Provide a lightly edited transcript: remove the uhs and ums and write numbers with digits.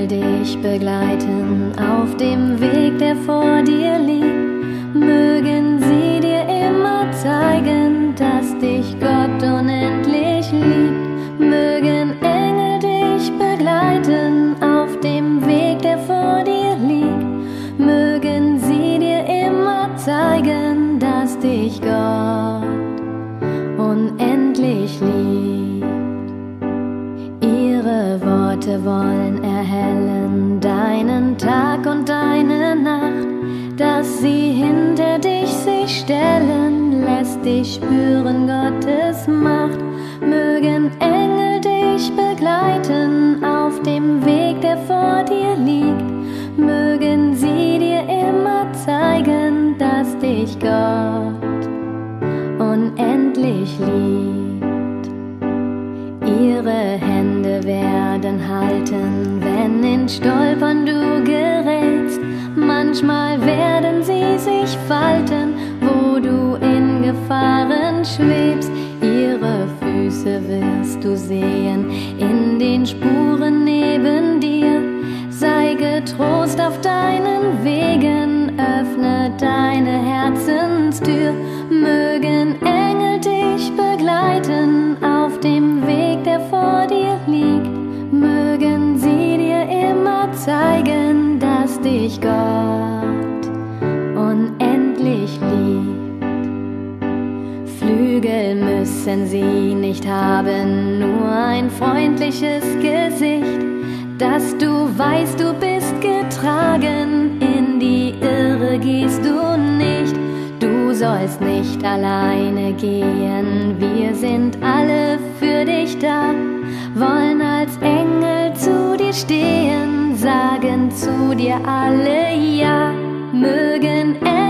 Engel dich begleiten auf dem Weg, der vor dir liegt. Mögen sie dir immer zeigen, dass dich Gott unendlich liebt. Mögen Engel dich begleiten auf dem Weg, der vor dir liegt. Mögen sie dir immer zeigen, dass dich Gott unendlich liebt. Ihre Worte wollen erhellen deinen Tag und deine Nacht. Dass sie hinter dich sich stellen, lässt dich spüren Gottes Macht. Mögen Engel dich begleiten auf dem Weg, der vor dir liegt. Mögen sie dir immer zeigen, dass dich Gott unendlich liebt. Ihre Hände werden halten, wenn in Stolpern du gerätst. Manchmal werden sie sich falten, wo du in Gefahren schwebst. Ihre Füße wirst du sehen in den Spuren neben dir. Sei getrost auf deinen Wegen, öffne deine Herzenstür. Mögen Engel dich begleiten auf dem Weg, der vor dir liegt. Mögen sie dir immer zeigen, dass dich Gott unendlich liebt. Flügel müssen sie nicht haben, nur ein freundliches Gesicht, dass du weißt, du bist getragen, in die Irre gehst du nicht. Du sollst nicht alleine gehen, wir sind alle für dich da, wollen als Engel zu dir stehen, sagen zu dir alle ja. Mögen Engel